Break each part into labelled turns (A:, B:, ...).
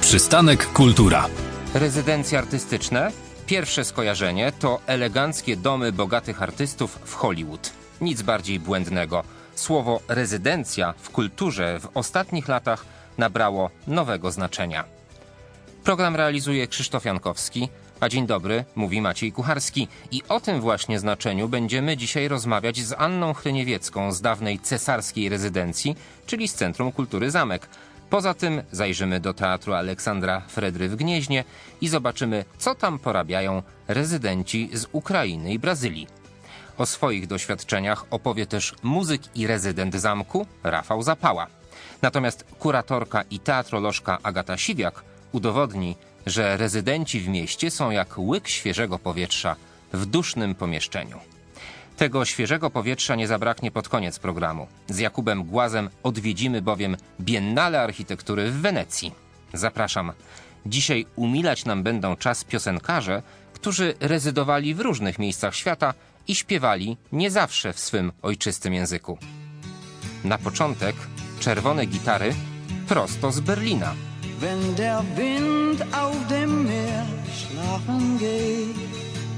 A: Przystanek Kultura.
B: Rezydencje artystyczne? Pierwsze skojarzenie to eleganckie domy bogatych artystów w Hollywood. Nic bardziej błędnego. Słowo rezydencja w kulturze w ostatnich latach nabrało nowego znaczenia. Program realizuje Krzysztof Jankowski, a dzień dobry, mówi Maciej Kucharski. I o tym właśnie znaczeniu będziemy dzisiaj rozmawiać z Anną Chryniewiecką z dawnej cesarskiej rezydencji, czyli z Centrum Kultury Zamek. Poza tym zajrzymy do Teatru Aleksandra Fredry w Gnieźnie i zobaczymy, co tam porabiają rezydenci z Ukrainy i Brazylii. O swoich doświadczeniach opowie też muzyk i rezydent zamku Rafał Zapała. Natomiast kuratorka i teatrolożka Agata Siwiak udowodni, że rezydenci w mieście są jak łyk świeżego powietrza w dusznym pomieszczeniu. Tego świeżego powietrza nie zabraknie pod koniec programu. Z Jakubem Głazem odwiedzimy bowiem Biennale Architektury w Wenecji. Zapraszam. Dzisiaj umilać nam będą czas piosenkarze, którzy rezydowali w różnych miejscach świata i śpiewali nie zawsze w swym ojczystym języku. Na początek czerwone gitary prosto z Berlina.
C: Wenn der Wind auf dem Meer schlafen geht.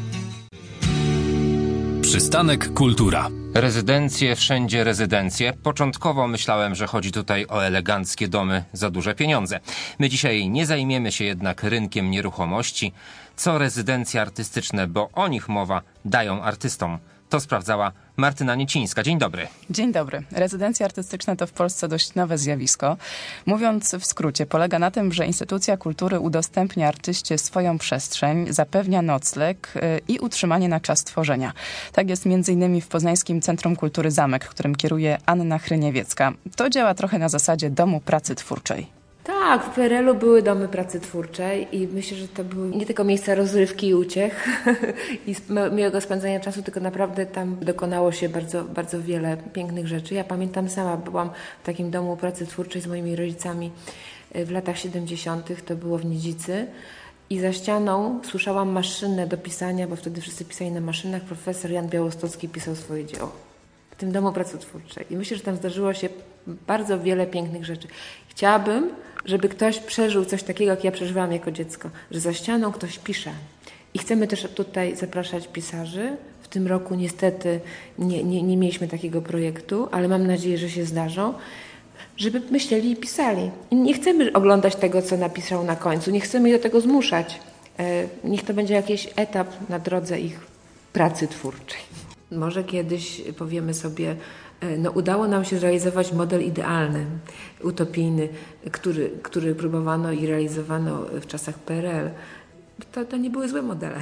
A: Przystanek Kultura.
B: Rezydencje, wszędzie rezydencje. Początkowo myślałem, że chodzi tutaj o eleganckie domy za duże pieniądze. My dzisiaj nie zajmiemy się jednak rynkiem nieruchomości. Co rezydencje artystyczne, bo o nich mowa, dają artystom? To sprawdzała Martyna Niecińska. Dzień dobry.
D: Dzień dobry. Rezydencje artystyczne to w Polsce dość nowe zjawisko. Mówiąc w skrócie, polega na tym, że instytucja kultury udostępnia artyście swoją przestrzeń, zapewnia nocleg i utrzymanie na czas tworzenia. Tak jest m.in. w poznańskim Centrum Kultury Zamek, którym kieruje Anna Chryniewiecka. To działa trochę na zasadzie domu pracy twórczej.
E: Tak, w PRL-u były domy pracy twórczej i myślę, że to były nie tylko miejsca rozrywki i uciech i miłego spędzania czasu, tylko naprawdę tam dokonało się bardzo, bardzo wiele pięknych rzeczy. Ja pamiętam, sama byłam w takim domu pracy twórczej z moimi rodzicami w latach 70. To było w Niedzicy i za ścianą słyszałam maszynę do pisania, bo wtedy wszyscy pisali na maszynach. Profesor Jan Białostocki pisał swoje dzieło w tym domu pracy twórczej i myślę, że tam zdarzyło się bardzo wiele pięknych rzeczy. Chciałabym, żeby ktoś przeżył coś takiego, jak ja przeżywałam jako dziecko, że za ścianą ktoś pisze. I chcemy też tutaj zapraszać pisarzy. W tym roku niestety nie mieliśmy takiego projektu, ale mam nadzieję, że się zdarzą, żeby myśleli i pisali. I nie chcemy oglądać tego, co napisał na końcu. Nie chcemy ich do tego zmuszać. Niech to będzie jakiś etap na drodze ich pracy twórczej. Może kiedyś powiemy sobie, udało nam się zrealizować model idealny, utopijny, który próbowano i realizowano w czasach PRL. To nie były złe modele.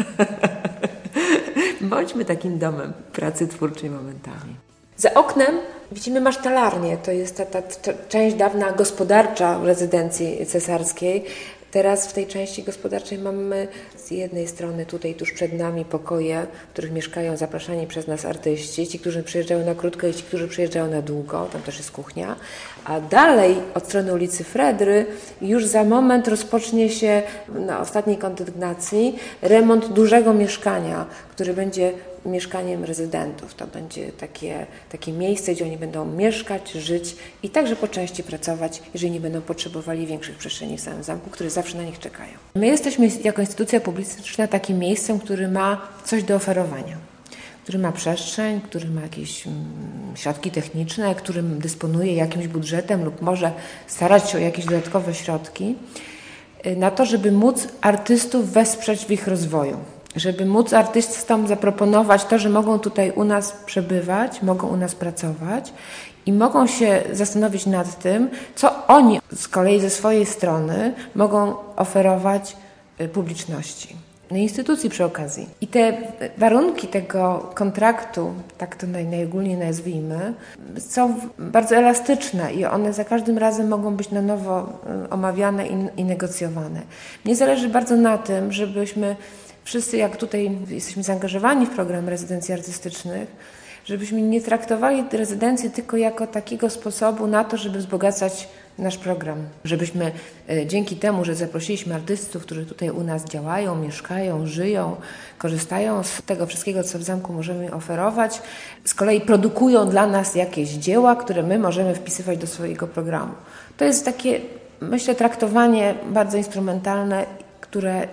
E: Bądźmy takim domem pracy twórczej momentami. Za oknem widzimy masztalarnię. To jest ta część dawna gospodarcza rezydencji cesarskiej. Teraz w tej części gospodarczej mamy z jednej strony tutaj tuż przed nami pokoje, w których mieszkają zapraszani przez nas artyści, ci, którzy przyjeżdżają na krótko i ci, którzy przyjeżdżają na długo, tam też jest kuchnia. A dalej od strony ulicy Fredry już za moment rozpocznie się na ostatniej kondygnacji remont dużego mieszkania, który będzie mieszkaniem rezydentów. To będzie takie miejsce, gdzie oni będą mieszkać, żyć i także po części pracować, jeżeli nie będą potrzebowali większych przestrzeni w samym zamku, które zawsze na nich czekają. My jesteśmy jako instytucja publicystyczna takim miejscem, który ma coś do oferowania, który ma przestrzeń, który ma jakieś środki techniczne, którym dysponuje jakimś budżetem lub może starać się o jakieś dodatkowe środki na to, żeby móc artystów wesprzeć w ich rozwoju. Żeby móc artystom zaproponować to, że mogą tutaj u nas przebywać, mogą u nas pracować i mogą się zastanowić nad tym, co oni z kolei ze swojej strony mogą oferować publiczności, instytucji przy okazji. I te warunki tego kontraktu, tak to najogólniej nazwijmy, są bardzo elastyczne i one za każdym razem mogą być na nowo omawiane i negocjowane. Mnie zależy bardzo na tym, żebyśmy wszyscy, jak tutaj jesteśmy zaangażowani w program rezydencji artystycznych, żebyśmy nie traktowali rezydencji tylko jako takiego sposobu na to, żeby wzbogacać nasz program. Żebyśmy dzięki temu, że zaprosiliśmy artystów, którzy tutaj u nas działają, mieszkają, żyją, korzystają z tego wszystkiego, co w zamku możemy oferować, z kolei produkują dla nas jakieś dzieła, które my możemy wpisywać do swojego programu. To jest takie myślę, traktowanie bardzo instrumentalne, które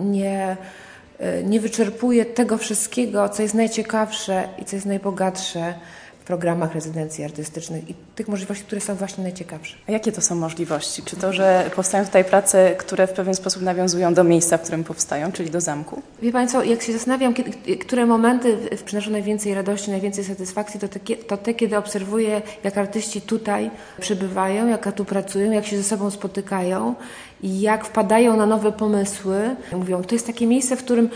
E: nie wyczerpuje tego wszystkiego, co jest najciekawsze i co jest najbogatsze w programach rezydencji artystycznych i tych możliwości, które są właśnie najciekawsze.
D: A jakie to są możliwości? Czy to, że powstają tutaj prace, które w pewien sposób nawiązują do miejsca, w którym powstają, czyli do zamku?
E: Wie Pani co, jak się zastanawiam, które momenty przynoszą najwięcej radości, najwięcej satysfakcji, to te, kiedy obserwuję, jak artyści tutaj przybywają, jak tu pracują, jak się ze sobą spotykają i jak wpadają na nowe pomysły. Mówią, to jest takie miejsce, w którym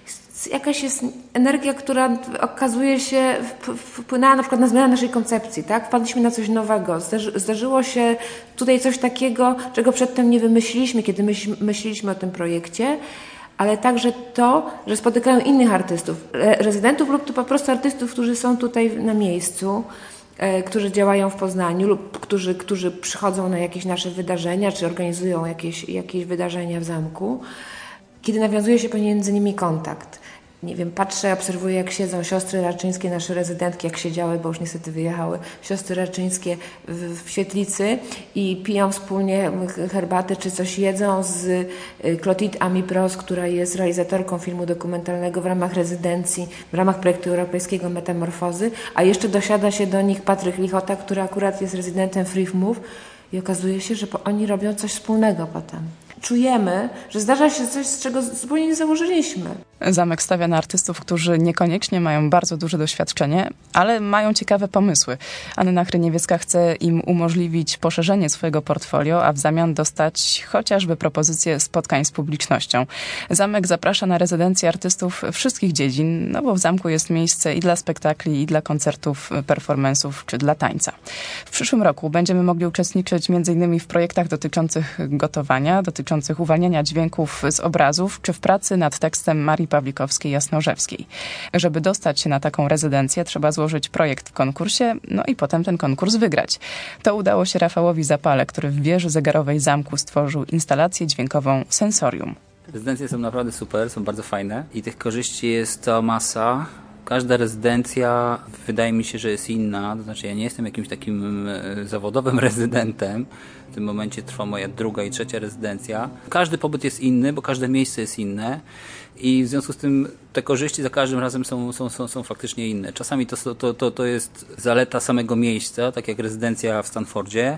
E: jakaś jest energia, która okazuje się wpłynęła na przykład na zmianę naszej koncepcji, tak? Wpadliśmy na coś nowego. Zdarzyło się tutaj coś takiego, czego przedtem nie wymyśliliśmy, kiedy myśleliśmy o tym projekcie, ale także to, że spotykają innych artystów, rezydentów lub to po prostu artystów, którzy są tutaj na miejscu, którzy działają w Poznaniu lub którzy przychodzą na jakieś nasze wydarzenia, czy organizują jakieś wydarzenia w zamku, kiedy nawiązuje się pomiędzy nimi kontakt. Nie wiem, patrzę, obserwuję, jak siedzą siostry Raczyńskie, nasze rezydentki, jak siedziały, bo już niestety wyjechały, siostry Raczyńskie w świetlicy i piją wspólnie herbatę czy coś jedzą z Clotilde Ami-Pros, która jest realizatorką filmu dokumentalnego w ramach rezydencji, w ramach projektu europejskiego Metamorfozy, a jeszcze dosiada się do nich Patryk Lichota, który akurat jest rezydentem Free Move i okazuje się, że oni robią coś wspólnego potem. Czujemy, że zdarza się coś, z czego zupełnie nie założyliśmy.
D: Zamek stawia na artystów, którzy niekoniecznie mają bardzo duże doświadczenie, ale mają ciekawe pomysły. Anna Hryniewiecka chce im umożliwić poszerzenie swojego portfolio, a w zamian dostać chociażby propozycje spotkań z publicznością. Zamek zaprasza na rezydencję artystów wszystkich dziedzin, no bo w zamku jest miejsce i dla spektakli, i dla koncertów, performance'ów, czy dla tańca. W przyszłym roku będziemy mogli uczestniczyć m.in. w projektach dotyczących gotowania, dotyczących uwalniania dźwięków z obrazów, czy w pracy nad tekstem Marii Pawlikowskiej-Jasnorzewskiej. Żeby dostać się na taką rezydencję, trzeba złożyć projekt w konkursie, no i potem ten konkurs wygrać. To udało się Rafałowi Zapale, który w wieży zegarowej zamku stworzył instalację dźwiękową Sensorium.
F: Rezydencje są naprawdę super, są bardzo fajne i tych korzyści jest cała masa. Każda rezydencja wydaje mi się, że jest inna, to znaczy ja nie jestem jakimś takim zawodowym rezydentem. W tym momencie trwa moja druga i trzecia rezydencja. Każdy pobyt jest inny, bo każde miejsce jest inne i w związku z tym te korzyści za każdym razem są faktycznie inne. Czasami to jest zaleta samego miejsca, tak jak rezydencja w Stanfordzie,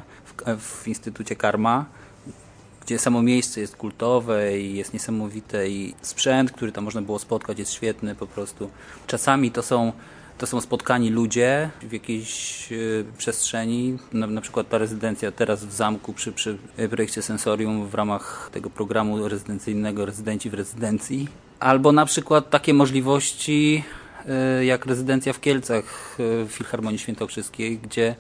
F: w Instytucie Karma, gdzie samo miejsce jest kultowe i jest niesamowite i sprzęt, który tam można było spotkać, jest świetny po prostu. Czasami to są spotkani ludzie w jakiejś przestrzeni, na przykład ta rezydencja teraz w zamku przy projekcie Sensorium w ramach tego programu rezydencyjnego Rezydenci w rezydencji. Albo na przykład takie możliwości jak rezydencja w Kielcach w Filharmonii Świętokrzyskiej, gdzie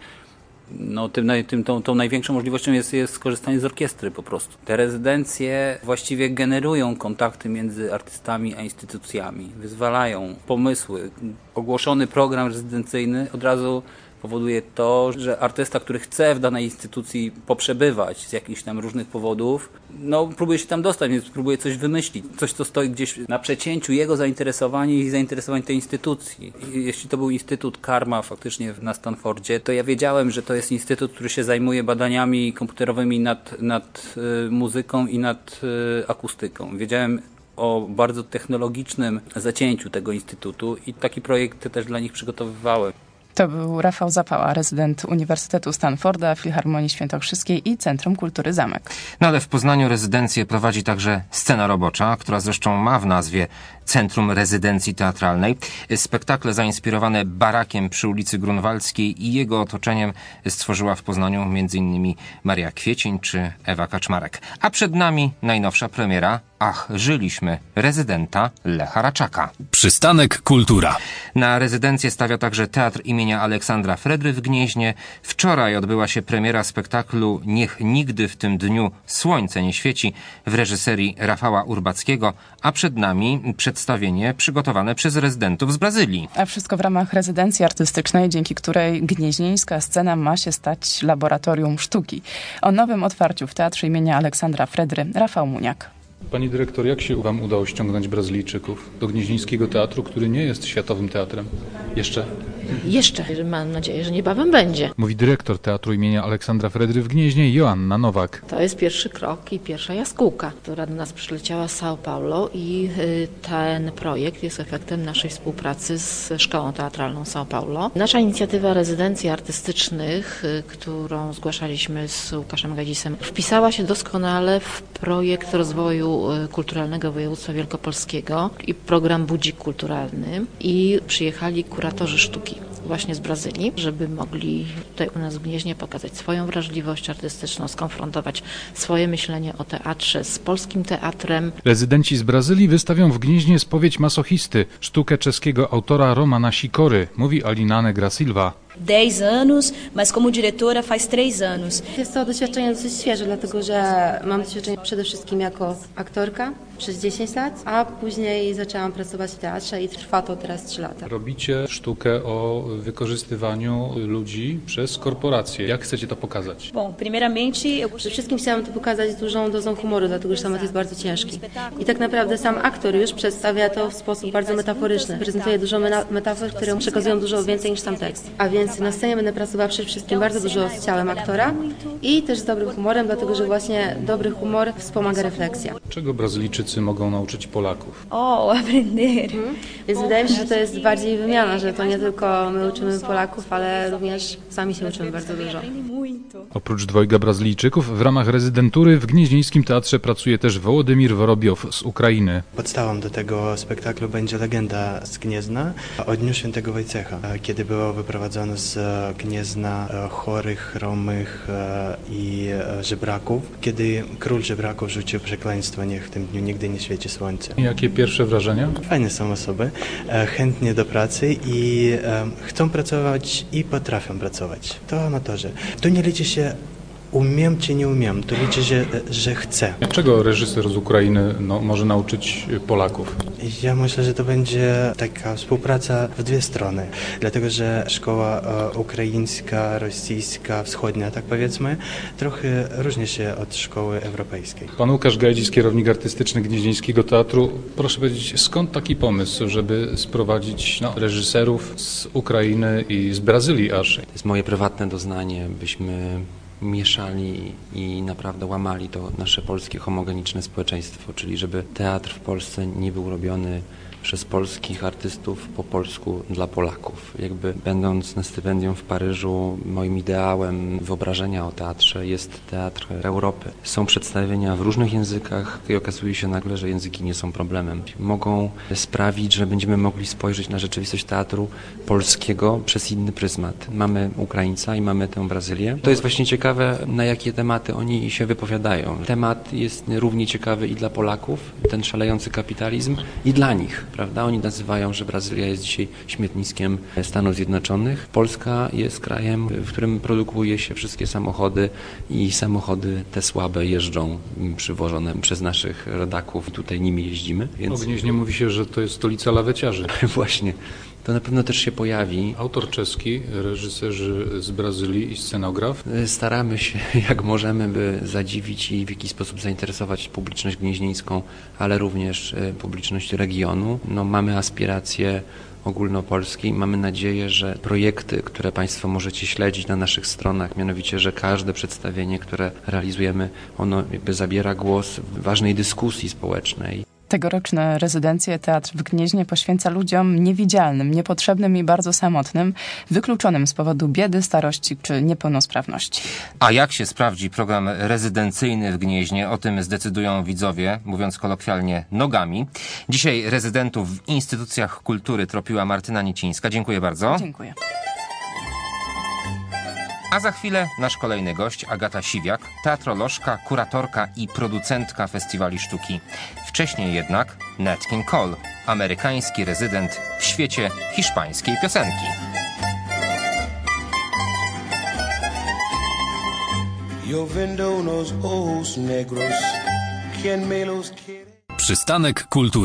F: tą największą możliwością jest skorzystanie z orkiestry po prostu. Te rezydencje właściwie generują kontakty między artystami a instytucjami, wyzwalają pomysły. Ogłoszony program rezydencyjny od razu powoduje to, że artysta, który chce w danej instytucji poprzebywać z jakichś tam różnych powodów, próbuje się tam dostać, więc próbuje coś wymyślić. Coś, co stoi gdzieś na przecięciu jego zainteresowań i zainteresowań tej instytucji. I jeśli to był Instytut Karma faktycznie na Stanfordzie, to ja wiedziałem, że to jest instytut, który się zajmuje badaniami komputerowymi nad muzyką i nad akustyką. Wiedziałem o bardzo technologicznym zacięciu tego instytutu i taki projekt też dla nich przygotowywałem.
D: To był Rafał Zapała, rezydent Uniwersytetu Stanforda, Filharmonii Świętokrzyskiej i Centrum Kultury Zamek.
B: No ale w Poznaniu rezydencję prowadzi także Scena Robocza, która zresztą ma w nazwie Centrum Rezydencji Teatralnej. Spektakle zainspirowane barakiem przy ulicy Grunwaldzkiej i jego otoczeniem stworzyła w Poznaniu m.in. Maria Kwiecień czy Ewa Kaczmarek. A przed nami najnowsza premiera Ach, żyliśmy, rezydenta Lecha Raczaka.
A: Przystanek Kultura.
B: Na rezydencję stawia także Teatr imienia Aleksandra Fredry w Gnieźnie. Wczoraj odbyła się premiera spektaklu Niech nigdy w tym dniu słońce nie świeci w reżyserii Rafała Urbackiego, a przed nami przedstawienie przygotowane przez rezydentów z Brazylii.
D: A wszystko w ramach rezydencji artystycznej, dzięki której gnieźnieńska scena ma się stać laboratorium sztuki. O nowym otwarciu w Teatrze imienia Aleksandra Fredry Rafał Muniak.
G: Pani dyrektor, jak się wam udało ściągnąć Brazylijczyków do Gnieźnieńskiego Teatru, który nie jest światowym teatrem? Jeszcze
H: jeszcze. Mam nadzieję, że niebawem będzie.
G: Mówi dyrektor Teatru imienia Aleksandra Fredry w Gnieźnie, Joanna Nowak.
H: To jest pierwszy krok i pierwsza jaskółka, która do nas przyleciała z São Paulo i ten projekt jest efektem naszej współpracy z Szkołą Teatralną São Paulo. Nasza inicjatywa rezydencji artystycznych, którą zgłaszaliśmy z Łukaszem Gadzisem, wpisała się doskonale w projekt rozwoju kulturalnego województwa wielkopolskiego i program Budzik Kulturalny i przyjechali kuratorzy sztuki właśnie z Brazylii, żeby mogli tutaj u nas w Gnieźnie pokazać swoją wrażliwość artystyczną, skonfrontować swoje myślenie o teatrze z polskim teatrem.
G: Rezydenci z Brazylii wystawią w Gnieźnie Spowiedź masochisty, sztukę czeskiego autora Romana Sikory, mówi Alina Negra Silva.
I: 10 anos, mas como diretora faz 3 anos.
J: Jest to doświadczenie dosyć świeże, dlatego że mam doświadczenie przede wszystkim jako aktorka przez 10 lat, a później zaczęłam pracować w teatrze i trwa to teraz 3 lata.
G: Robicie sztukę o wykorzystywaniu ludzi przez korporacje. Jak chcecie to pokazać?
I: Bom, primeiramente,
J: Przede wszystkim chciałam to pokazać dużą dozą humoru, dlatego że temat jest bardzo ciężki. I tak naprawdę sam aktor już przedstawia to w sposób bardzo metaforyczny. Prezentuje dużo metafor, które przekazują dużo więcej niż sam tekst. A więc na scenie będę pracowała przede wszystkim bardzo dużo z ciałem aktora i też z dobrym humorem, dlatego że właśnie dobry humor wspomaga refleksję.
G: Czego Brazylijczycy mogą nauczyć Polaków?
I: aprender.
J: Więc wydaje mi się, że to jest bardziej wymiana, że to nie tylko my uczymy Polaków, ale również sami się uczymy bardzo dużo.
G: Oprócz dwojga Brazylijczyków w ramach rezydentury w Gnieźnieńskim Teatrze pracuje też Wołodymir Worobiow z Ukrainy.
K: Podstawą do tego spektaklu będzie legenda z Gniezna o Dniu Świętego Wojciecha, kiedy było wyprowadzone z Gniezna chorych, chromych i żebraków, kiedy król żebraków rzucił przekleństwo, niech w tym dniu nigdy nie świeci słońce.
G: Jakie pierwsze wrażenia?
K: Fajne są osoby, chętnie do pracy i chcą pracować i potrafią pracować. To amatorzy. Tu nie liczy się umiem czy nie umiem, to liczy się, że chcę.
G: Czego reżyser z Ukrainy może nauczyć Polaków?
K: Ja myślę, że to będzie taka współpraca w dwie strony, dlatego że szkoła ukraińska, rosyjska, wschodnia, tak powiedzmy, trochę różni się od szkoły europejskiej.
G: Pan Łukasz Gajdzis, kierownik artystyczny Gnieźnieńskiego Teatru. Proszę powiedzieć, skąd taki pomysł, żeby sprowadzić reżyserów z Ukrainy i z Brazylii aż?
L: To jest moje prywatne doznanie, byśmy mieszali i naprawdę łamali to nasze polskie homogeniczne społeczeństwo, czyli żeby teatr w Polsce nie był robiony przez polskich artystów po polsku dla Polaków. Jakby będąc na stypendium w Paryżu, moim ideałem wyobrażenia o teatrze jest teatr Europy. Są przedstawienia w różnych językach i okazuje się nagle, że języki nie są problemem. Mogą sprawić, że będziemy mogli spojrzeć na rzeczywistość teatru polskiego przez inny pryzmat. Mamy Ukraińca i mamy tę Brazylię. To jest właśnie ciekawe, na jakie tematy oni się wypowiadają. Temat jest równie ciekawy i dla Polaków, ten szalejący kapitalizm, i dla nich. Prawda? Oni nazywają, że Brazylia jest dzisiaj śmietniskiem Stanów Zjednoczonych. Polska jest krajem, w którym produkuje się wszystkie samochody i samochody te słabe jeżdżą przywożone przez naszych rodaków. Tutaj nimi jeździmy.
G: Więc... O Gnieźnie mówi się, że to jest stolica laweciarzy.
L: Właśnie. To na pewno też się pojawi.
G: Autor czeski, reżyserzy z Brazylii i scenograf.
L: Staramy się jak możemy, by zadziwić i w jakiś sposób zainteresować publiczność gnieźnieńską, ale również publiczność regionu. Mamy aspiracje ogólnopolskiej. Mamy nadzieję, że projekty, które Państwo możecie śledzić na naszych stronach, mianowicie, że każde przedstawienie, które realizujemy, ono jakby zabiera głos w ważnej dyskusji społecznej.
D: Tegoroczne rezydencje Teatr w Gnieźnie poświęca ludziom niewidzialnym, niepotrzebnym i bardzo samotnym, wykluczonym z powodu biedy, starości czy niepełnosprawności.
B: A jak się sprawdzi program rezydencyjny w Gnieźnie? O tym zdecydują widzowie, mówiąc kolokwialnie, nogami. Dzisiaj rezydentów w instytucjach kultury tropiła Martyna Niecińska. Dziękuję bardzo.
D: Dziękuję.
B: A za chwilę nasz kolejny gość, Agata Siwiak, teatrolożka, kuratorka i producentka festiwali sztuki. Wcześniej jednak Nat King Cole, amerykański rezydent w świecie hiszpańskiej piosenki.
A: Przystanek Kultura.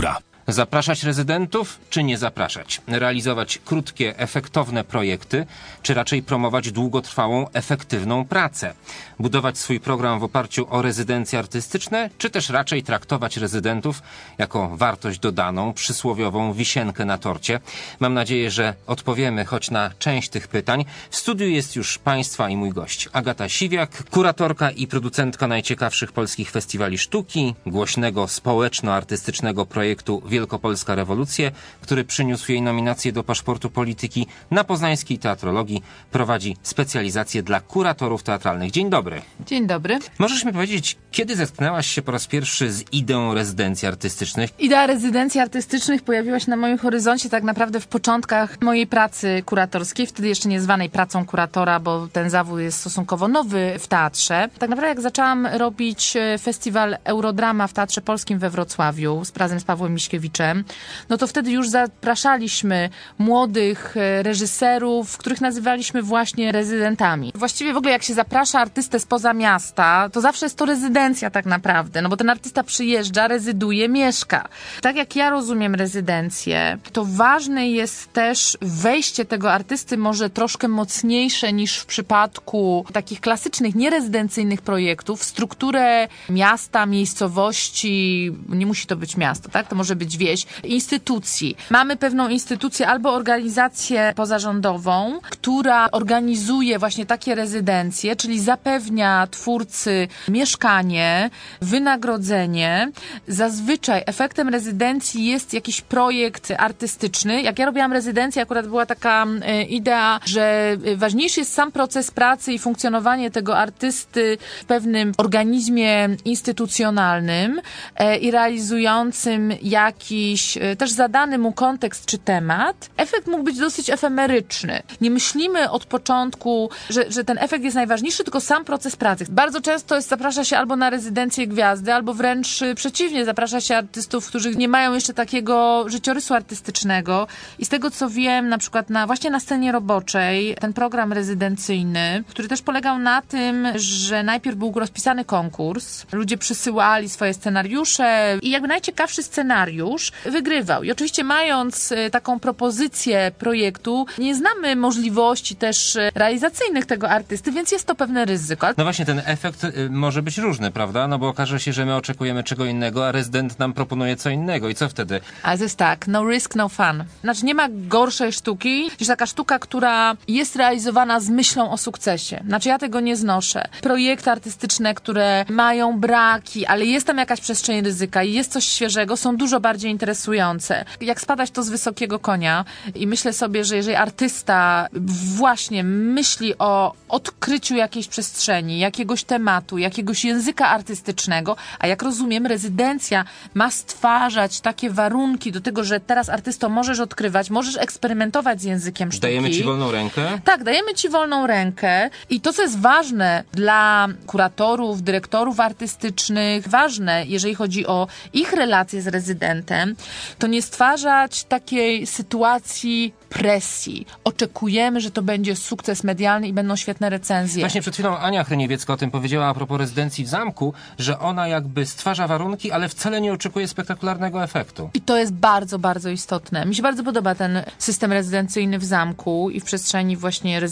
B: Zapraszać rezydentów, czy nie zapraszać? Realizować krótkie, efektowne projekty, czy raczej promować długotrwałą, efektywną pracę? Budować swój program w oparciu o rezydencje artystyczne, czy też raczej traktować rezydentów jako wartość dodaną, przysłowiową wisienkę na torcie? Mam nadzieję, że odpowiemy choć na część tych pytań. W studiu jest już Państwa i mój gość Agata Siwiak, kuratorka i producentka najciekawszych polskich festiwali sztuki, głośnego społeczno-artystycznego projektu Wielkopolska Rewolucja, który przyniósł jej nominację do Paszportu Polityki. Na Poznańskiej Teatrologii prowadzi specjalizację dla kuratorów teatralnych. Dzień dobry.
M: Dzień dobry.
B: Możesz mi powiedzieć, kiedy zetknęłaś się po raz pierwszy z ideą rezydencji artystycznych?
M: Idea rezydencji artystycznych pojawiła się na moim horyzoncie tak naprawdę w początkach mojej pracy kuratorskiej, wtedy jeszcze nie zwanej pracą kuratora, bo ten zawód jest stosunkowo nowy w teatrze. Tak naprawdę jak zaczęłam robić festiwal Eurodrama w Teatrze Polskim we Wrocławiu razem z Pawłem Miśkiewiczem, no to wtedy już zapraszaliśmy młodych reżyserów, których nazywaliśmy właśnie rezydentami. Właściwie w ogóle jak się zaprasza artystę spoza miasta, to zawsze jest to rezydencja tak naprawdę, no bo ten artysta przyjeżdża, rezyduje, mieszka. Tak jak ja rozumiem rezydencję, to ważne jest też wejście tego artysty może troszkę mocniejsze niż w przypadku takich klasycznych, nierezydencyjnych projektów w strukturę miasta, miejscowości, nie musi to być miasto, tak? To może być wieś, instytucji. Mamy pewną instytucję albo organizację pozarządową, która organizuje właśnie takie rezydencje, czyli zapewnia twórcy mieszkanie, wynagrodzenie. Zazwyczaj efektem rezydencji jest jakiś projekt artystyczny. Jak ja robiłam rezydencję, akurat była taka idea, że ważniejszy jest sam proces pracy i funkcjonowanie tego artysty w pewnym organizmie instytucjonalnym i realizującym jakiś też zadany mu kontekst czy temat. Efekt mógł być dosyć efemeryczny. Nie myślimy od początku, że ten efekt jest najważniejszy, tylko sam proces pracy. Bardzo często zaprasza się albo na rezydencję gwiazdy, albo wręcz przeciwnie, zaprasza się artystów, którzy nie mają jeszcze takiego życiorysu artystycznego. I z tego co wiem, na przykład właśnie na scenie roboczej, ten program rezydencyjny, który też polegał na tym, że najpierw był rozpisany konkurs, ludzie przysyłali swoje scenariusze i jakby najciekawszy scenariusz wygrywał. I oczywiście mając taką propozycję projektu, nie znamy możliwości też realizacyjnych tego artysty, więc jest to pewne ryzyko.
B: No właśnie, ten efekt może być różny, prawda? No bo okaże się, że my oczekujemy czego innego, a rezydent nam proponuje co innego. I co wtedy?
M: Ale to jest tak, no risk, no fun. Znaczy nie ma gorszej sztuki niż taka sztuka, która jest realizowana z myślą o sukcesie. Znaczy ja tego nie znoszę. Projekty artystyczne, które mają braki, ale jest tam jakaś przestrzeń ryzyka i jest coś świeżego, są dużo bardziej interesujące. Jak spadać to z wysokiego konia i myślę sobie, że jeżeli artysta właśnie myśli o odkryciu jakiejś przestrzeni, jakiegoś tematu, jakiegoś języka artystycznego, a jak rozumiem, rezydencja ma stwarzać takie warunki do tego, że teraz artysto możesz odkrywać, możesz eksperymentować z językiem sztuki.
B: Dajemy ci wolną rękę?
M: Tak, dajemy ci wolną rękę i to, co jest ważne dla kuratorów, dyrektorów artystycznych, ważne, jeżeli chodzi o ich relacje z rezydentem, to nie stwarzać takiej sytuacji presji. Oczekujemy, że to będzie sukces medialny i będą świetne recenzje.
B: Właśnie przed chwilą Ania Hryniewiecka o tym powiedziała a propos rezydencji w zamku, że ona jakby stwarza warunki, ale wcale nie oczekuje spektakularnego efektu.
M: I to jest bardzo, bardzo istotne. Mi się bardzo podoba ten system rezydencyjny w zamku i w przestrzeni właśnie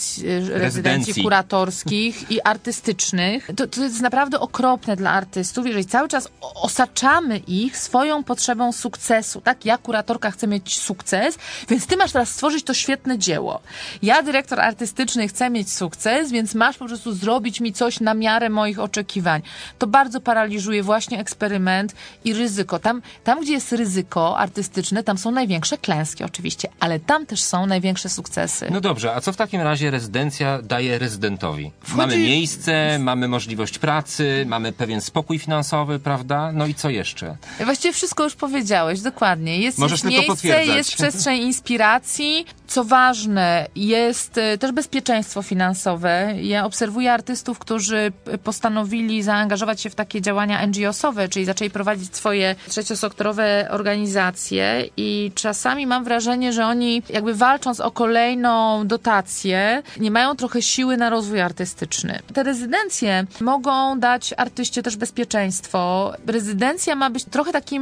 M: rezydencji kuratorskich i artystycznych. To jest naprawdę okropne dla artystów, jeżeli cały czas osaczamy ich swoją potrzebą sukcesu. Tak? Ja, kuratorka, chcę mieć sukces, więc ty masz teraz stworzyć to świetne dzieło. Ja, dyrektor artystyczny, chcę mieć sukces, więc masz po prostu zrobić mi coś na miarę moich oczekiwań. To bardzo paraliżuje właśnie eksperyment i ryzyko. Tam, gdzie jest ryzyko artystyczne, tam są największe klęski oczywiście, ale tam też są największe sukcesy.
B: No dobrze, a co w takim razie rezydencja daje rezydentowi? Mamy miejsce, mamy możliwość pracy, mamy pewien spokój finansowy, prawda? No i co jeszcze?
M: Właściwie wszystko już powiedziałeś, dokładnie. Jest miejsce, jest przestrzeń inspiracji. Co ważne, jest też bezpieczeństwo finansowe. Ja obserwuję artystów, którzy postanowili zaangażować się w takie działania NGO-sowe, czyli zaczęli prowadzić swoje trzeciosektorowe organizacje i czasami mam wrażenie, że oni jakby walcząc o kolejną dotację, nie mają trochę siły na rozwój artystyczny. Te rezydencje mogą dać artyście też bezpieczeństwo. Rezydencja ma być trochę takim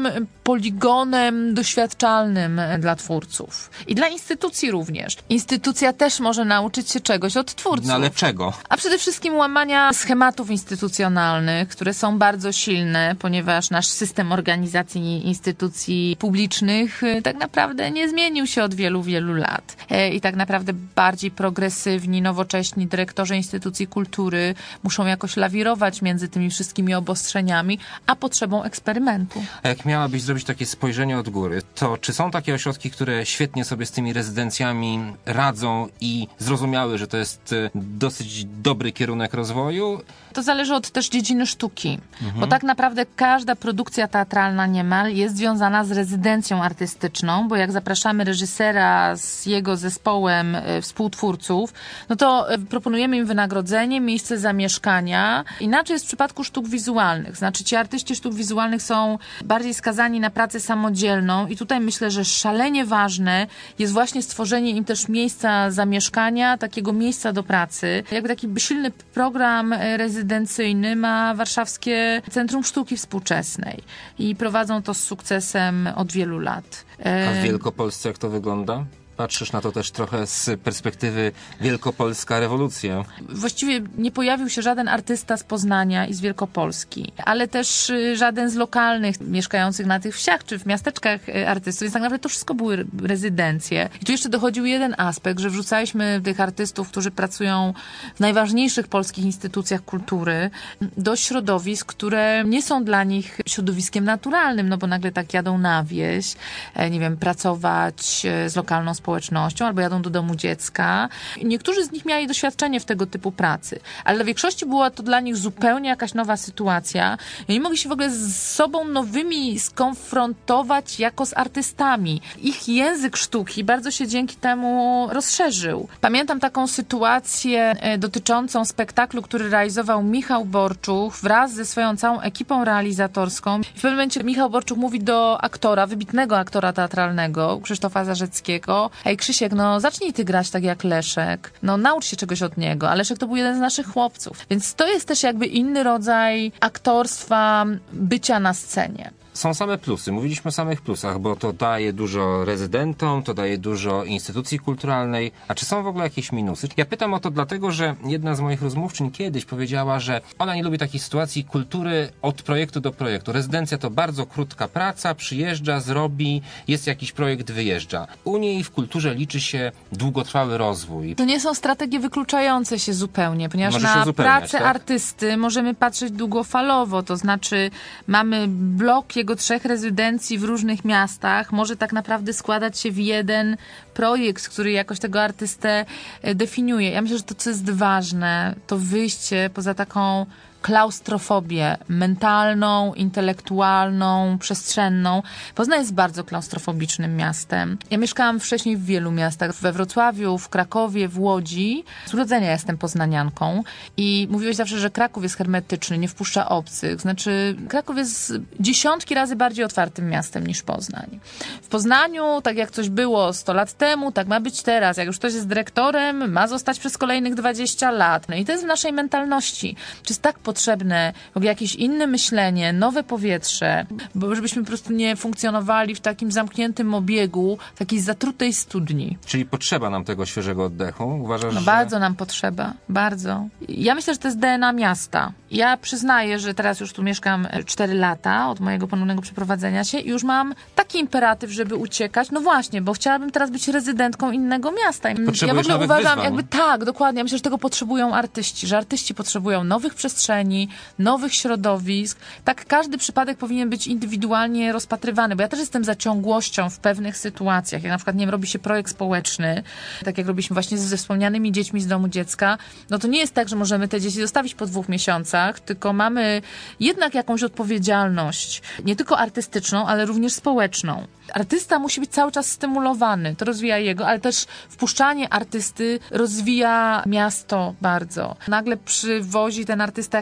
M: poligonem doświadczalnym dla twórców. I dla instytucji również. Instytucja też może nauczyć się czegoś od twórców.
B: No ale czego?
M: A przede wszystkim łamania schematów instytucjonalnych, które są bardzo silne, ponieważ nasz system organizacji instytucji publicznych tak naprawdę nie zmienił się od wielu, wielu lat. I tak naprawdę bardziej progresywni, nowocześni dyrektorzy instytucji kultury muszą jakoś lawirować między tymi wszystkimi obostrzeniami, a potrzebą eksperymentu.
B: A jak miałabyś zrobić takie spojrzenie od góry, to czy są takie ośrodki, które świetnie sobie z tymi rezydencjami radzą i zrozumiały, że to jest dosyć dobry kierunek rozwoju?
M: To zależy od też dziedziny sztuki, bo tak naprawdę każda produkcja teatralna niemal jest związana z rezydencją artystyczną, bo jak zapraszamy reżysera z jego zespołem współtwórców, no to proponujemy im wynagrodzenie, miejsce zamieszkania. Inaczej jest w przypadku sztuk wizualnych. Znaczy ci artyści sztuk wizualnych są bardziej skazani na pracę samodzielną i tutaj myślę, że szalenie ważne jest właśnie stworzenie im też miejsca zamieszkania, takiego miejsca do pracy. Jakby taki silny program rezydencyjny ma Warszawskie Centrum Sztuki Współczesnej i prowadzą to z sukcesem od wielu lat.
B: A w Wielkopolsce jak to wygląda? Patrzysz na to też trochę z perspektywy Wielkopolska rewolucja.
M: Właściwie nie pojawił się żaden artysta z Poznania i z Wielkopolski, ale też żaden z lokalnych, mieszkających na tych wsiach czy w miasteczkach artystów, więc tak naprawdę to wszystko były rezydencje. I tu jeszcze dochodził jeden aspekt, że wrzucaliśmy tych artystów, którzy pracują w najważniejszych polskich instytucjach kultury, do środowisk, które nie są dla nich środowiskiem naturalnym, no bo nagle tak jadą na wieś, nie wiem, pracować z lokalną społecznością, albo jadą do domu dziecka. Niektórzy z nich mieli doświadczenie w tego typu pracy, ale dla większości była to dla nich zupełnie jakaś nowa sytuacja i oni mogli się w ogóle z sobą nowymi skonfrontować jako z artystami. Ich język sztuki bardzo się dzięki temu rozszerzył. Pamiętam taką sytuację dotyczącą spektaklu, który realizował Michał Borczuch wraz ze swoją całą ekipą realizatorską. W pewnym momencie Michał Borczuch mówi do aktora, wybitnego aktora teatralnego, Krzysztofa Zarzeckiego: ej Krzysiek, no zacznij ty grać tak jak Leszek, no naucz się czegoś od niego, a Leszek to był jeden z naszych chłopców. Więc to jest też jakby inny rodzaj aktorstwa, bycia na scenie.
B: Są same plusy. Mówiliśmy o samych plusach, bo to daje dużo rezydentom, to daje dużo instytucji kulturalnej. A czy są w ogóle jakieś minusy? Ja pytam o to dlatego, że jedna z moich rozmówczyń kiedyś powiedziała, że ona nie lubi takiej sytuacji kultury od projektu do projektu. Rezydencja to bardzo krótka praca, przyjeżdża, zrobi, jest jakiś projekt, wyjeżdża. U niej w kulturze liczy się długotrwały rozwój.
M: To nie są strategie wykluczające się zupełnie, ponieważ na pracę artysty możemy patrzeć długofalowo, to znaczy mamy blok jego 3 rezydencji w różnych miastach, może tak naprawdę składać się w jeden projekt, który jakoś tego artystę definiuje. Ja myślę, że to, co jest ważne, to wyjście poza taką klaustrofobię mentalną, intelektualną, przestrzenną. Poznań jest bardzo klaustrofobicznym miastem. Ja mieszkałam wcześniej w wielu miastach. We Wrocławiu, w Krakowie, w Łodzi. Z urodzenia jestem poznanianką i mówiłeś zawsze, że Kraków jest hermetyczny, nie wpuszcza obcych. Znaczy, Kraków jest dziesiątki razy bardziej otwartym miastem niż Poznań. W Poznaniu, tak jak coś było 100 lat temu, tak ma być teraz. Jak już ktoś jest dyrektorem, ma zostać przez kolejnych 20 lat. No i to jest w naszej mentalności. Czy jest tak potrzebne w ogóle jakieś inne myślenie, nowe powietrze, bo żebyśmy po prostu nie funkcjonowali w takim zamkniętym obiegu, takiej zatrutej studni.
B: Czyli potrzeba nam tego świeżego oddechu? Uważasz,
M: że... Bardzo nam potrzeba. Bardzo. Ja myślę, że to jest DNA miasta. Ja przyznaję, że teraz już tu mieszkam 4 lata od mojego ponownego przeprowadzenia się i już mam taki imperatyw, żeby uciekać. No właśnie, bo chciałabym teraz być rezydentką innego miasta. Ja w ogóle uważam, jakby tak, dokładnie. Ja myślę, że tego potrzebują artyści, że artyści potrzebują nowych przestrzeni, nowych środowisk. Tak każdy przypadek powinien być indywidualnie rozpatrywany, bo ja też jestem za ciągłością w pewnych sytuacjach. Jak na przykład, nie wiem, robi się projekt społeczny, tak jak robiliśmy właśnie ze wspomnianymi dziećmi z domu dziecka, no to nie jest tak, że możemy te dzieci zostawić po 2 miesiącach, tylko mamy jednak jakąś odpowiedzialność, nie tylko artystyczną, ale również społeczną. Artysta musi być cały czas stymulowany, to rozwija jego, ale też wpuszczanie artysty rozwija miasto bardzo. Nagle przywozi ten artysta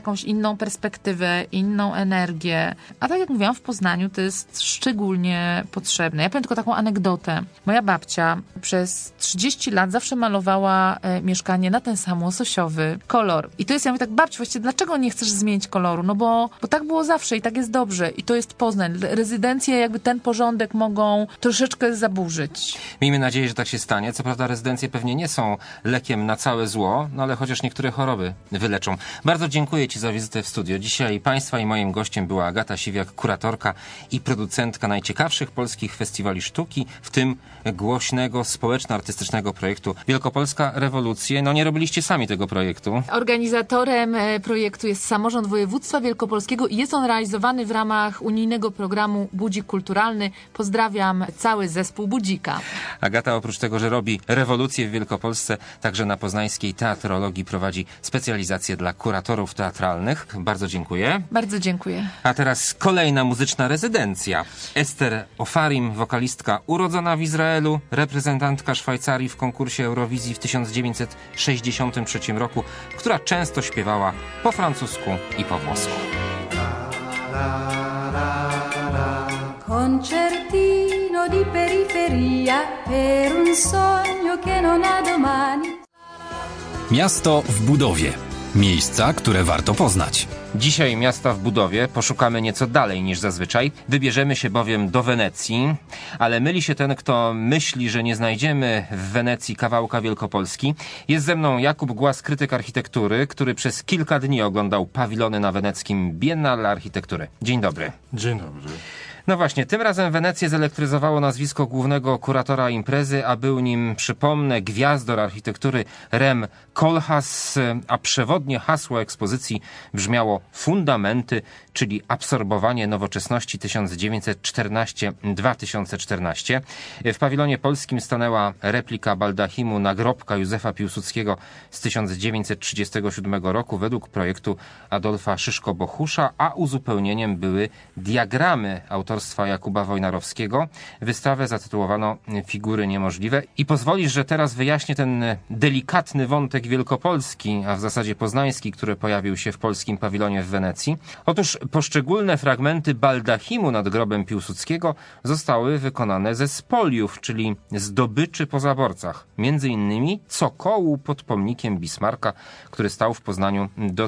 M: jakąś inną perspektywę, inną energię. A tak jak mówiłam, w Poznaniu to jest szczególnie potrzebne. Ja powiem tylko taką anegdotę. Moja babcia przez 30 lat zawsze malowała mieszkanie na ten sam łososiowy kolor. I to jest, ja mówię tak, babciu, właściwie dlaczego nie chcesz zmienić koloru? No bo tak było zawsze i tak jest dobrze. I to jest Poznań. Rezydencje jakby ten porządek mogą troszeczkę zaburzyć.
B: Miejmy nadzieję, że tak się stanie. Co prawda rezydencje pewnie nie są lekiem na całe zło, no ale chociaż niektóre choroby wyleczą. Bardzo dziękuję Ci za wizytę w studio. Dzisiaj Państwa i moim gościem była Agata Siwiak, kuratorka i producentka najciekawszych polskich festiwali sztuki, w tym głośnego społeczno-artystycznego projektu Wielkopolska Rewolucje. No nie robiliście sami tego projektu.
M: Organizatorem projektu jest Samorząd Województwa Wielkopolskiego i jest on realizowany w ramach unijnego programu Budzik Kulturalny. Pozdrawiam cały zespół Budzika.
B: Agata oprócz tego, że robi rewolucję w Wielkopolsce, także na poznańskiej teatrologii prowadzi specjalizację dla kuratorów teatralnych. Bardzo dziękuję.
M: Bardzo dziękuję.
B: A teraz kolejna muzyczna rezydencja. Ester Ofarim, wokalistka urodzona w Izraelu, reprezentantka Szwajcarii w konkursie Eurowizji w 1963 roku, która często śpiewała po francusku i po włosku.
C: Concertino di periferia per un sogno che non ha domani.
A: Miasto w budowie. Miejsca, które warto poznać.
B: Dzisiaj miasta w budowie poszukamy nieco dalej niż zazwyczaj. Wybierzemy się bowiem do Wenecji, ale myli się ten, kto myśli, że nie znajdziemy w Wenecji kawałka Wielkopolski. Jest ze mną Jakub Głaz, krytyk architektury, który przez kilka dni oglądał pawilony na weneckim Biennale Architektury. Dzień dobry.
N: Dzień dobry.
B: No właśnie, tym razem Wenecję zelektryzowało nazwisko głównego kuratora imprezy, a był nim, przypomnę, gwiazdor architektury Rem Koolhaas, a przewodnie hasło ekspozycji brzmiało fundamenty, czyli absorbowanie nowoczesności 1914-2014. W pawilonie polskim stanęła replika baldachimu nagrobka Józefa Piłsudskiego z 1937 roku według projektu Adolfa Szyszko-Bohusza, a uzupełnieniem były diagramy autorstwa Jakuba Wojnarowskiego. Wystawę zatytułowano Figury niemożliwe. I pozwolisz, że teraz wyjaśnię ten delikatny wątek wielkopolski, a w zasadzie poznański, który pojawił się w polskim pawilonie w Wenecji. Otóż poszczególne fragmenty baldachimu nad grobem Piłsudskiego zostały wykonane ze spoliów, czyli zdobyczy po zaborcach. Między innymi cokołu pod pomnikiem Bismarcka, który stał w Poznaniu do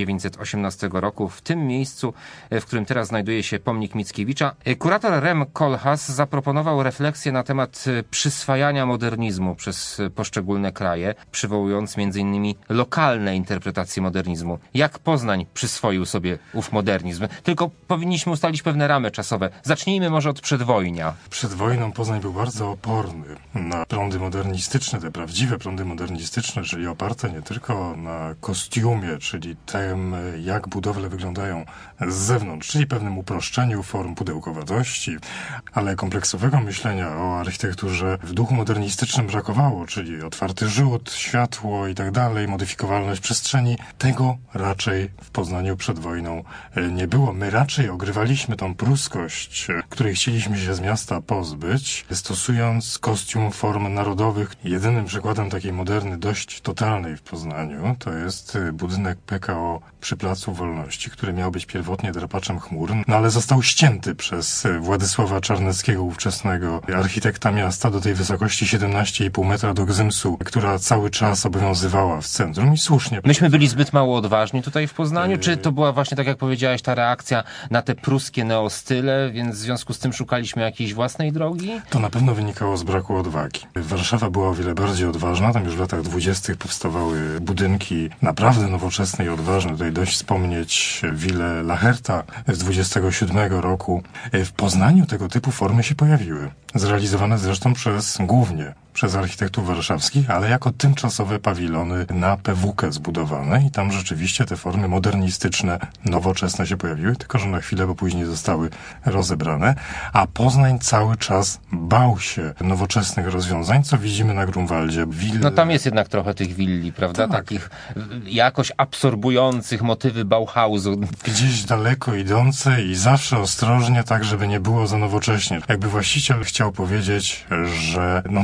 B: 1918 roku. W tym miejscu, w którym teraz znajduje się pomnik Mickiewicza, kurator Rem Koolhaas zaproponował refleksję na temat przyswajania modernizmu przez poszczególne kraje, przywołując między innymi lokalne interpretacje modernizmu. Jak Poznań przyswoił sobie ów modernizm? Tylko powinniśmy ustalić pewne ramy czasowe. Zacznijmy może od przedwojnia.
N: Przed wojną Poznań był bardzo oporny na prądy modernistyczne, te prawdziwe prądy modernistyczne, czyli oparte nie tylko na kostiumie, czyli tym, jak budowle wyglądają z zewnątrz, czyli pewnym uproszczeniu form pudełkowatości, ale kompleksowego myślenia o architekturze w duchu modernistycznym brakowało, czyli otwarty rzut, światło i tak dalej, modyfikowalność przestrzeni. Tego raczej w Poznaniu przed wojną nie było. My raczej ogrywaliśmy tą pruskość, której chcieliśmy się z miasta pozbyć, stosując kostium form narodowych. Jedynym przykładem takiej moderny, dość totalnej w Poznaniu, to jest budynek PKO przy Placu Wolności, który miał być pierwotnie drapaczem chmur, no ale został ścięty przez Władysława Czarneckiego, ówczesnego architekta miasta, do tej wysokości 17,5 metra do Gzymsu, która cały czas obowiązywała w centrum i słusznie.
B: Myśmy byli zbyt mało odważni tutaj w Poznaniu, czy to była właśnie, tak jak powiedziałeś, ta reakcja na te pruskie neostyle, więc w związku z tym szukaliśmy jakiejś własnej drogi?
N: To na pewno wynikało z braku odwagi. Warszawa była o wiele bardziej odważna, tam już w latach 20. powstawały budynki naprawdę nowoczesne i odważne. Tutaj dość wspomnieć willę Lacherta z 27 roku. W Poznaniu tego typu formy się pojawiły. Zrealizowane zresztą głównie przez architektów warszawskich, ale jako tymczasowe pawilony na PWK zbudowane i tam rzeczywiście te formy modernistyczne, nowoczesne się pojawiły, tylko że na chwilę, bo później zostały rozebrane, a Poznań cały czas bał się nowoczesnych rozwiązań, co widzimy na Grunwaldzie.
B: No tam jest jednak trochę tych willi, prawda?
N: Tak.
B: Takich jakoś absorbujących motywy Bauhausu.
N: Gdzieś daleko idące i zawsze ostrożnie, tak żeby nie było za nowocześnie. Jakby właściciel chciał powiedzieć, że no tak naprawdę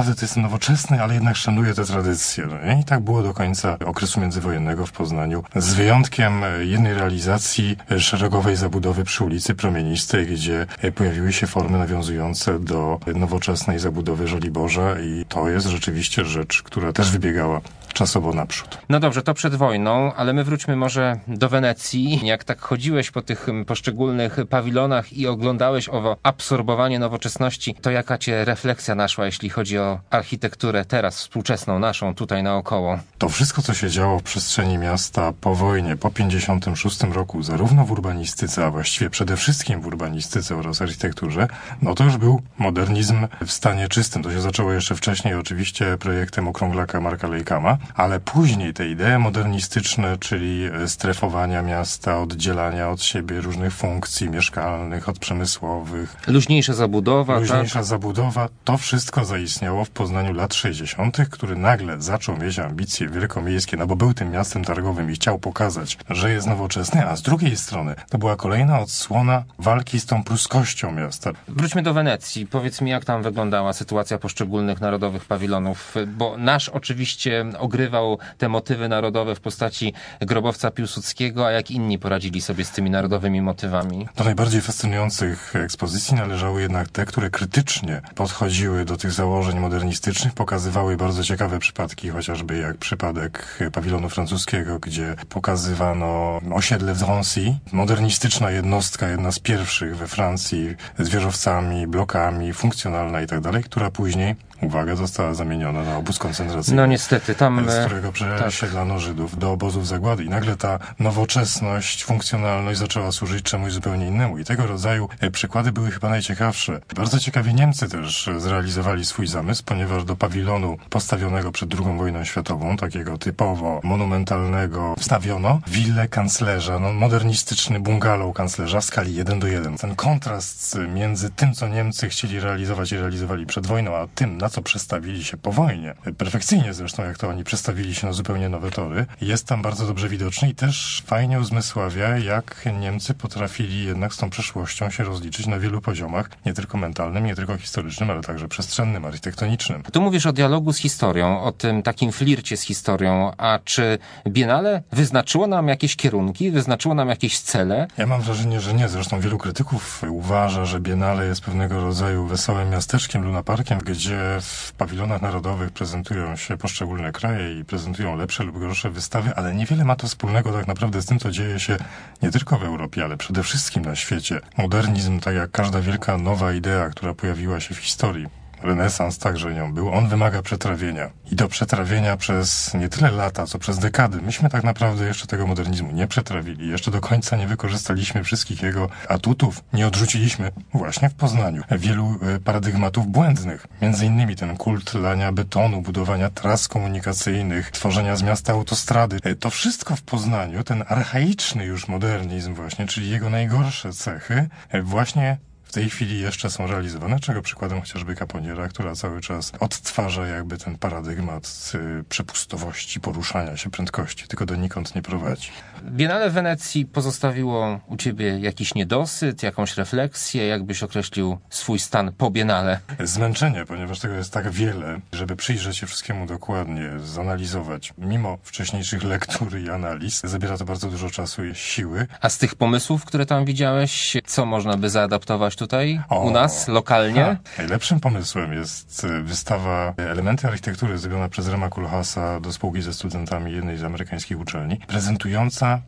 N: naprawdę to jest nowoczesny, ale jednak szanuje te tradycje. No i tak było do końca okresu międzywojennego w Poznaniu. Z wyjątkiem jednej realizacji szeregowej zabudowy przy ulicy Promienistej, gdzie pojawiły się formy nawiązujące do nowoczesnej zabudowy Żoliborza i to jest rzeczywiście rzecz, która też wybiegała czasowo naprzód.
B: No dobrze, to przed wojną, ale my wróćmy może do Wenecji. Jak tak chodziłeś po tych poszczególnych pawilonach i oglądałeś owo absorbowanie nowoczesności, to jaka cię refleksja naszła, jeśli chodzi o architekturę teraz współczesną, naszą, tutaj naokoło?
N: To wszystko, co się działo w przestrzeni miasta po wojnie, po 1956 roku, zarówno w urbanistyce, a właściwie przede wszystkim w urbanistyce oraz architekturze, no to już był modernizm w stanie czystym. To się zaczęło jeszcze wcześniej oczywiście projektem okrąglaka Marka Lejkama, ale później te idee modernistyczne, czyli strefowania miasta, oddzielania od siebie różnych funkcji mieszkalnych, od przemysłowych.
B: Luźniejsza zabudowa.
N: Luźniejsza zabudowa. To wszystko zaistniało w Poznaniu lat 60., który nagle zaczął mieć ambicje wielkomiejskie, no bo był tym miastem targowym i chciał pokazać, że jest nowoczesny, a z drugiej strony to była kolejna odsłona walki z tą pruskością miasta.
B: Wróćmy do Wenecji. Powiedz mi, jak tam wyglądała sytuacja poszczególnych narodowych pawilonów, bo nasz oczywiście ogrywał te motywy narodowe w postaci grobowca Piłsudskiego, a jak inni poradzili sobie z tymi narodowymi motywami?
N: Do najbardziej fascynujących ekspozycji należały jednak te, które krytycznie podchodziły do tych założeń modernistycznych, pokazywały bardzo ciekawe przypadki, chociażby jak przypadek pawilonu francuskiego, gdzie pokazywano osiedle w Drancy, modernistyczna jednostka, jedna z pierwszych we Francji, z wieżowcami, blokami, funkcjonalna i tak dalej, która później, uwaga, została zamieniona na obóz koncentracyjny.
B: No niestety, tam...
N: Z którego przesiedlano Żydów do obozów zagłady. I nagle ta nowoczesność, funkcjonalność zaczęła służyć czemuś zupełnie innemu. I tego rodzaju przykłady były chyba najciekawsze. Bardzo ciekawie Niemcy też zrealizowali swój zamysł, ponieważ do pawilonu postawionego przed II wojną światową, takiego typowo monumentalnego, wstawiono willę kanclerza, modernistyczny bungalow kanclerza w skali 1:1. Ten kontrast między tym, co Niemcy chcieli realizować i realizowali przed wojną, a tym, na co przestawili się po wojnie, perfekcyjnie zresztą, jak to oni przestawili się na zupełnie nowe tory, jest tam bardzo dobrze widoczny i też fajnie uzmysławia, jak Niemcy potrafili jednak z tą przeszłością się rozliczyć na wielu poziomach, nie tylko mentalnym, nie tylko historycznym, ale także przestrzennym, architektonicznym.
B: Tu mówisz o dialogu z historią, o tym takim flircie z historią, a czy Biennale wyznaczyło nam jakieś kierunki, wyznaczyło nam jakieś cele?
N: Ja mam wrażenie, że nie. Zresztą wielu krytyków uważa, że Biennale jest pewnego rodzaju wesołym miasteczkiem, lunaparkiem, gdzie w pawilonach narodowych prezentują się poszczególne kraje i prezentują lepsze lub gorsze wystawy, ale niewiele ma to wspólnego tak naprawdę z tym, co dzieje się nie tylko w Europie, ale przede wszystkim na świecie. Modernizm, tak jak każda wielka nowa idea, która pojawiła się w historii, renesans także nią był, on wymaga przetrawienia. I do przetrawienia przez nie tyle lata, co przez dekady. Myśmy tak naprawdę jeszcze tego modernizmu nie przetrawili. Jeszcze do końca nie wykorzystaliśmy wszystkich jego atutów. Nie odrzuciliśmy właśnie w Poznaniu wielu paradygmatów błędnych. Między innymi ten kult lania betonu, budowania tras komunikacyjnych, tworzenia z miasta autostrady. To wszystko w Poznaniu, ten archaiczny już modernizm właśnie, czyli jego najgorsze cechy, właśnie w tej chwili jeszcze są realizowane, czego przykładem chociażby Caponiera, która cały czas odtwarza jakby ten paradygmat przepustowości, poruszania się, prędkości, tylko donikąd nie prowadzi.
B: Biennale w Wenecji pozostawiło u ciebie jakiś niedosyt, jakąś refleksję? Jak byś określił swój stan po Biennale?
N: Zmęczenie, ponieważ tego jest tak wiele, żeby przyjrzeć się wszystkiemu dokładnie, zanalizować. Mimo wcześniejszych lektur i analiz, zabiera to bardzo dużo czasu i siły.
B: A z tych pomysłów, które tam widziałeś, co można by zaadaptować tutaj, u nas, lokalnie?
N: Najlepszym pomysłem jest wystawa Elementy architektury zrobiona przez Rema Koolhaasa do spółki ze studentami jednej z amerykańskich uczelni, prezentująca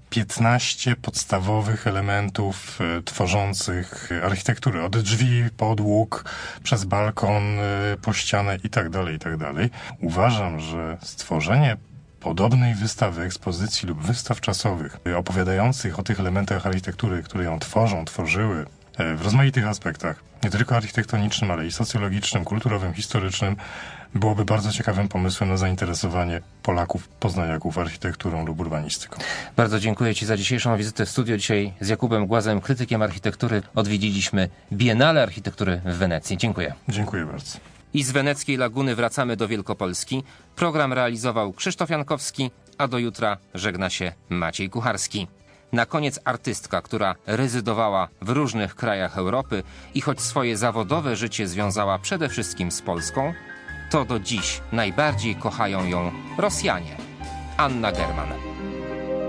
N: 15 podstawowych elementów tworzących architekturę. Od drzwi, podłóg, przez balkon, po ścianę i tak dalej. Uważam, że stworzenie podobnej wystawy, ekspozycji lub wystaw czasowych opowiadających o tych elementach architektury, które ją tworzyły w rozmaitych aspektach, nie tylko architektonicznym, ale i socjologicznym, kulturowym, historycznym, byłoby bardzo ciekawym pomysłem na zainteresowanie Polaków, poznaniaków architekturą lub urbanistyką.
B: Bardzo dziękuję Ci za dzisiejszą wizytę w studio. Dzisiaj z Jakubem Głazem, krytykiem architektury, odwiedziliśmy Biennale Architektury w Wenecji. Dziękuję.
N: Dziękuję bardzo.
B: I z weneckiej Laguny wracamy do Wielkopolski. Program realizował Krzysztof Jankowski, a do jutra żegna się Maciej Kucharski. Na koniec artystka, która rezydowała w różnych krajach Europy i choć swoje zawodowe życie związała przede wszystkim z Polską, to do dziś najbardziej kochają ją Rosjanie. Anna German.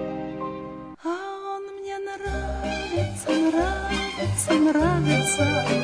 C: A on mnie nравится, nравится, nравится.